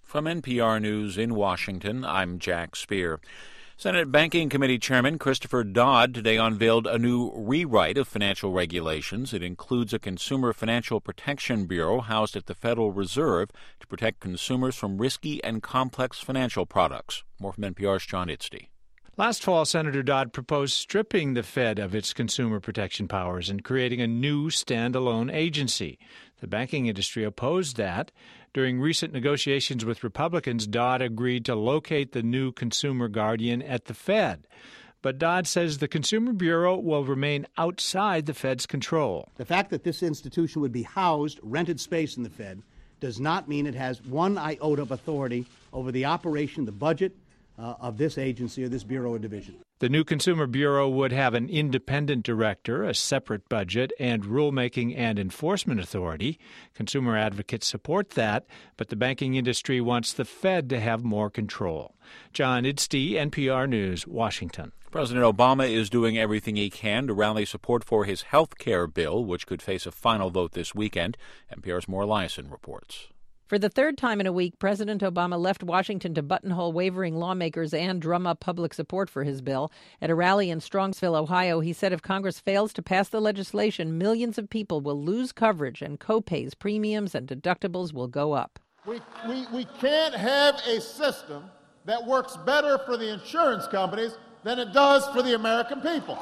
From NPR News in Washington, I'm Jack Speer. Senate Banking Committee Chairman Christopher Dodd today unveiled a new rewrite of financial regulations. It includes a Consumer Financial Protection Bureau housed at the Federal Reserve to protect consumers from risky and complex financial products. More from NPR's John Itzty. Last fall, Senator Dodd proposed stripping the Fed of its consumer protection powers and creating a new standalone agency. The banking industry opposed that. During recent negotiations with Republicans, Dodd agreed to locate the new consumer guardian at the Fed. But Dodd says the Consumer Bureau will remain outside the Fed's control. The fact that this institution would be housed, rented space in the Fed, does not mean it has one iota of authority over the operation, the budget, of this agency or this bureau or division. The new Consumer Bureau would have an independent director, a separate budget, and rulemaking and enforcement authority. Consumer advocates support that, but the banking industry wants the Fed to have more control. John Itzty, NPR News, Washington. President Obama is doing everything he can to rally support for his health care bill, which could face a final vote this weekend. NPR's Maura Liasson reports. For the third time in a week, President Obama left Washington to buttonhole wavering lawmakers and drum up public support for his bill. At a rally in Strongsville, Ohio, he said if Congress fails to pass the legislation, millions of people will lose coverage and co-pays, premiums, and deductibles will go up. We can't have a system that works better for the insurance companies than it does for the American people.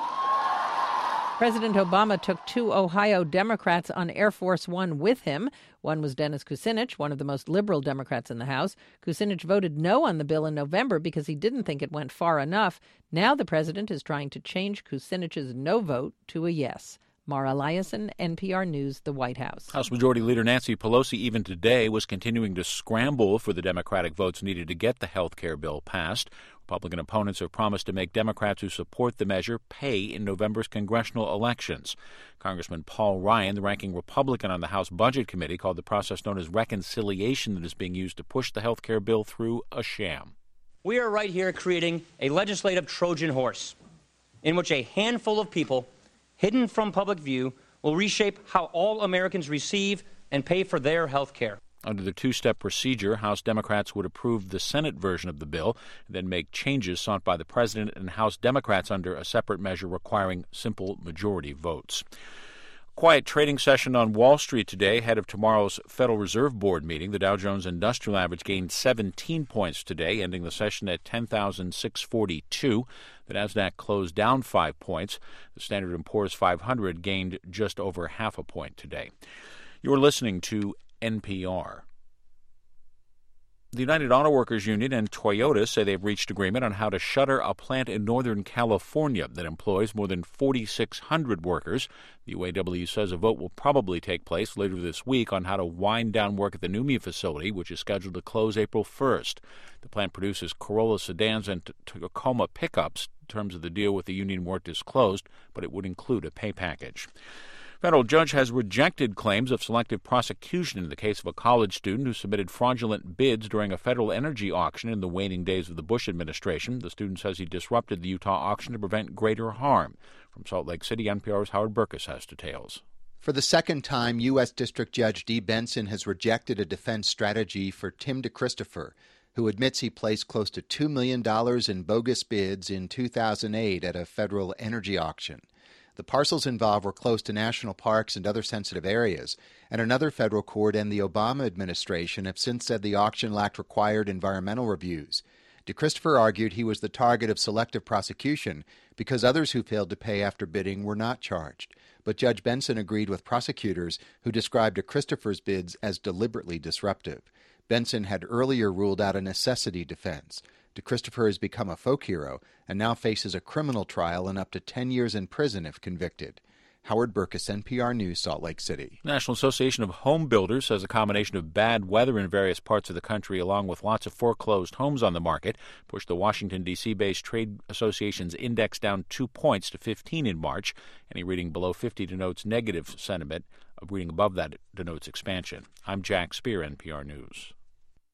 President Obama took two Ohio Democrats on Air Force One with him. One was Dennis Kucinich, one of the most liberal Democrats in the House. Kucinich voted no on the bill in November because he didn't think it went far enough. Now the president is trying to change Kucinich's no vote to a yes. Maura Liasson, NPR News, the White House. House Majority Leader Nancy Pelosi, even today, was continuing to scramble for the Democratic votes needed to get the health care bill passed. Republican opponents have promised to make Democrats who support the measure pay in November's congressional elections. Congressman Paul Ryan, the ranking Republican on the House Budget Committee, called the process known as reconciliation that is being used to push the health care bill through a sham. We are right here creating a legislative Trojan horse in which a handful of people, hidden from public view, will reshape how all Americans receive and pay for their health care. Under the two-step procedure, House Democrats would approve the Senate version of the bill and then make changes sought by the president and House Democrats under a separate measure requiring simple majority votes. Quiet trading session on Wall Street today ahead of tomorrow's Federal Reserve Board meeting. The Dow Jones Industrial Average gained 17 points today, ending the session at 10,642. The Nasdaq closed down 5 points. The Standard & Poor's 500 gained just over half a point today. You're listening to NPR. The United Auto Workers Union and Toyota say they've reached agreement on how to shutter a plant in Northern California that employs more than 4,600 workers. The UAW says a vote will probably take place later this week on how to wind down work at the Numia facility, which is scheduled to close April 1st. The plant produces Corolla sedans and Tacoma pickups. Terms of the deal with the union weren't disclosed, but it would include a pay package. Federal judge has rejected claims of selective prosecution in the case of a college student who submitted fraudulent bids during a federal energy auction in the waning days of the Bush administration. The student says he disrupted the Utah auction to prevent greater harm. From Salt Lake City, NPR's Howard Burkus has details. For the second time, U.S. District Judge Dee Benson has rejected a defense strategy for Tim DeChristopher, who admits he placed close to $2 million in bogus bids in 2008 at a federal energy auction. The parcels involved were close to national parks and other sensitive areas, and another federal court and the Obama administration have since said the auction lacked required environmental reviews. DeChristopher argued he was the target of selective prosecution because others who failed to pay after bidding were not charged. But Judge Benson agreed with prosecutors who described DeChristopher's bids as deliberately disruptive. Benson had earlier ruled out a necessity defense. DeChristopher has become a folk hero and now faces a criminal trial and up to 10 years in prison if convicted. Howard Burkus, NPR News, Salt Lake City. National Association of Home Builders says a combination of bad weather in various parts of the country along with lots of foreclosed homes on the market pushed the Washington, D.C.-based trade association's index down 2 points to 15 in March. Any reading below 50 denotes negative sentiment. A reading above that denotes expansion. I'm Jack Speer, NPR News.